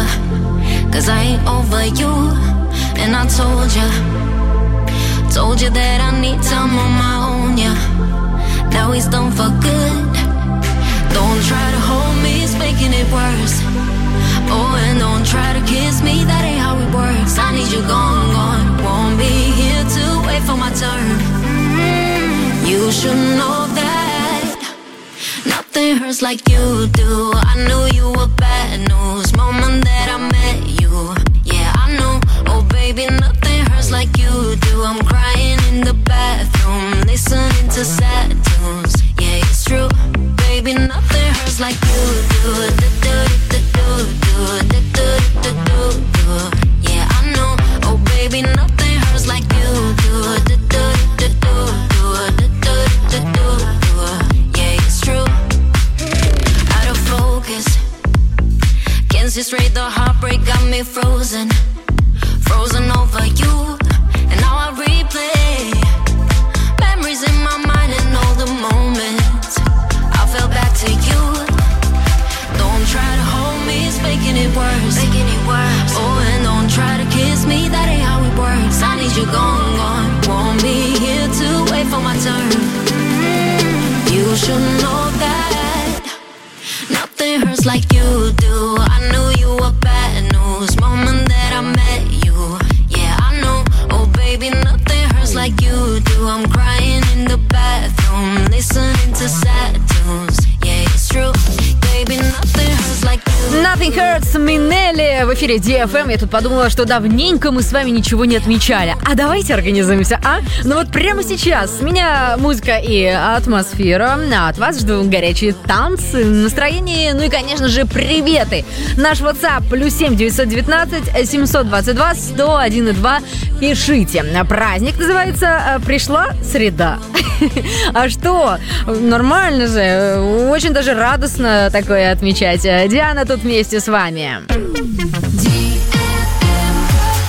cause I ain't over you. And I told you that I need time on my own, yeah. Now he's done for good. Don't try to hold me, it's making it worse. Oh, and don't try to kiss me, that ain't how it works. I need you gone, gone. Won't be here to wait for my turn. You should know that nothing hurts like you do. I knew you were bad news moment that I met you. Yeah, I know. Oh, baby, nothing hurts like you do. I'm crying in the bathroom, listening to sad tunes. Yeah, it's true. Baby, nothing hurts like you do. Yeah, I know. Oh, baby, nothing hurts like you do. Yeah, it's true. Out of focus, can't see straight. The heartbreak got me frozen over you. And now I replay memories in my mind and all the moments I fell back to you. Don't try to hold me, it's making it worse. Oh, and don't try to kiss me, that ain't how it works. I need you gone, gone. Won't be here to wait for my turn. You should know that nothing hurts like you do. I knew you were bad news moment that I met you. Yeah, I know. Oh, baby, nothing hurts like you do. I'm crying in the bathroom, listening to sad tunes. Yeah, it's true. Baby, nothing hurts like you. Nothing Hurts, Минелли в эфире DFM. Я тут подумала, что давненько мы с вами ничего не отмечали. А давайте организуемся, а? Ну вот прямо сейчас с меня музыка и атмосфера, а от вас жду горячие танцы, настроение, ну и, конечно же, приветы. Наш WhatsApp +7 919 722 101,2. Пишите. Праздник называется «Пришла среда». А что? Нормально же. Очень даже радостно такое отмечать. Диана тут вместе с вами.